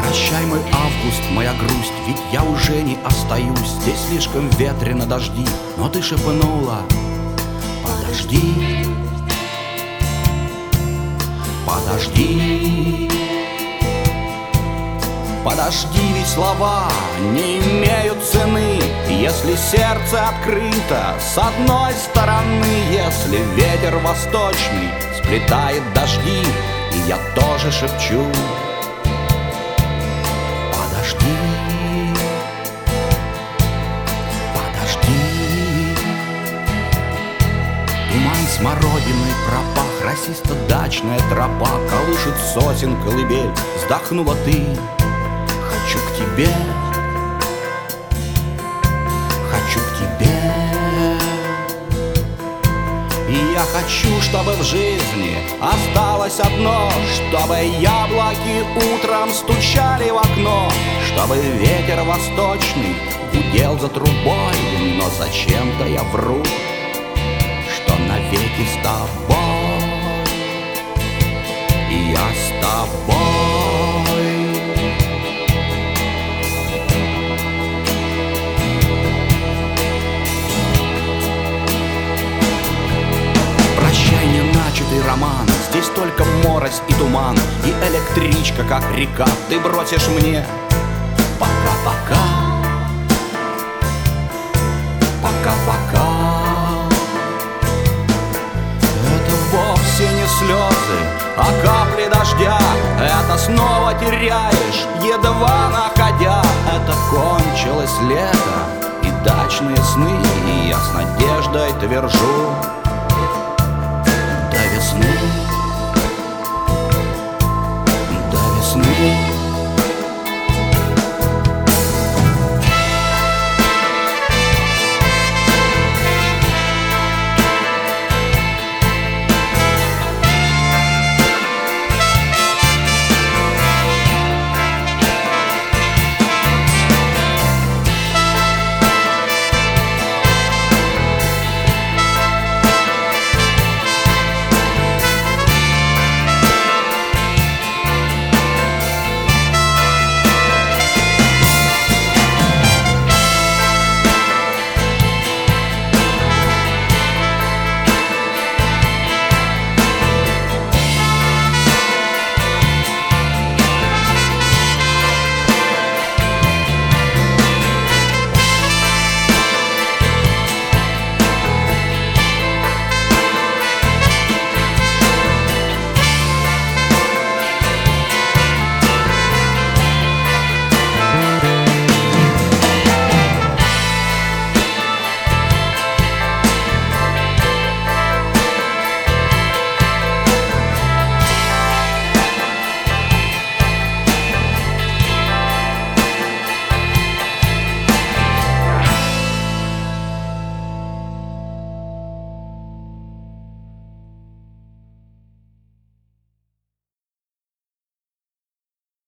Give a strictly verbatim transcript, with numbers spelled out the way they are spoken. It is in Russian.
Прощай, мой август, моя грусть, ведь я уже не остаюсь. Здесь слишком ветрено, дожди, но ты шепнула: подожди, подожди. Подожди, ведь слова не имеют цены, если сердце открыто с одной стороны. Если ветер восточный сплетает дожди, и я тоже шепчу: подожди, подожди. Туман смородиной пропах, росисто-дачная тропа, колышет сосен колыбель. Вздохнула ты: хочу к тебе, хочу к тебе. И я хочу, чтобы в жизни осталось одно, чтобы яблоки утром стучали в окно, чтобы ветер восточный гудел за трубой. Но зачем-то я вру, что навеки с тобой, и я с тобой. Начатый роман, здесь только морось и туман, и электричка, как река, ты бросишь мне: пока-пока, пока-пока. Это вовсе не слезы, а капли дождя. Это снова теряешь, едва находя. Это кончилось лето и дачные сны, и я с надеждой твержу: